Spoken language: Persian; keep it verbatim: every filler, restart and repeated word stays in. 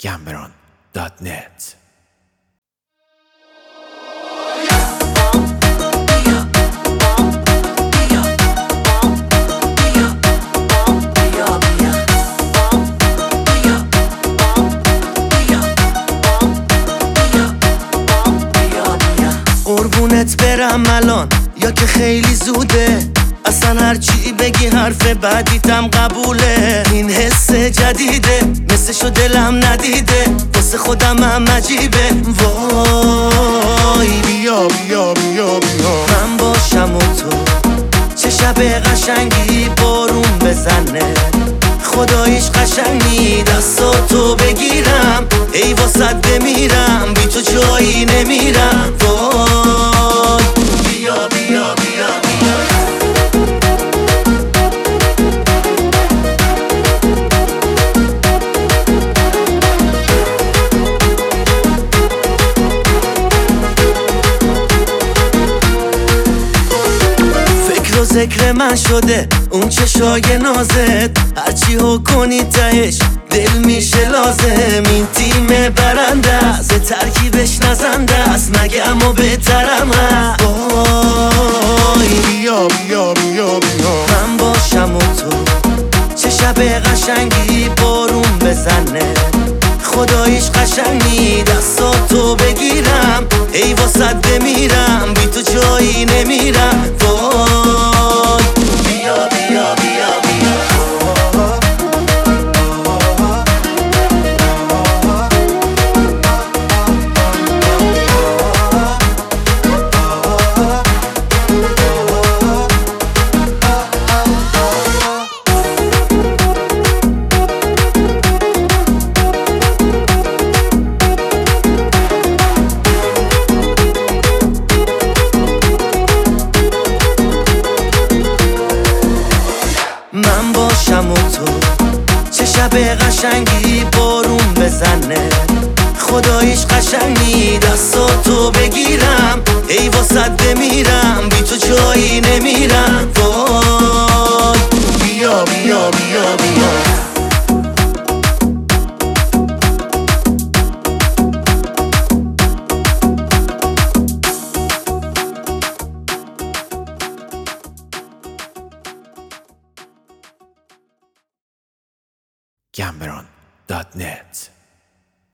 گمبران دات نت. قربونت برم الان یا که خیلی زوده، اصلا هرچی بگی حرف بعدیتم قبوله. این حس جدیده مثلشو دلم ندیده، واسه خودم هم عجیبه. وای بیا بیا بیا بیا من باشم و تو، چه شب قشنگی بارون بزنه، خداییش قشنگی دستاتو بگیرم، ای واسد بمیرم، بی تو جایی نمیرم. وای بیا بیا بیا بیا فکر و ذکر من شده اون چشای نازت، هرچی ها کنی تهش دل میشه لازم. این تیم برنده است، ترکیبش نزنده است، مگه اما بهترم هست. وای بیا بیا بیا بیا من باشم و تو، چه شب قشنگی بارون بزنه، خداییش قشنگی دستاتو بگیرم، ای واسد بمیرم، بی تو جایی نمیرم. وای بیا بیا بیا بیا من باشم و تو، چه شب قشنگی بارون بزنه، خداییش قشنگی دستاتو بگیرم، ای واسد بمیرم، بی تو جایی نمیرم. وای بیا بیا بیا بیا گمبران دات نت.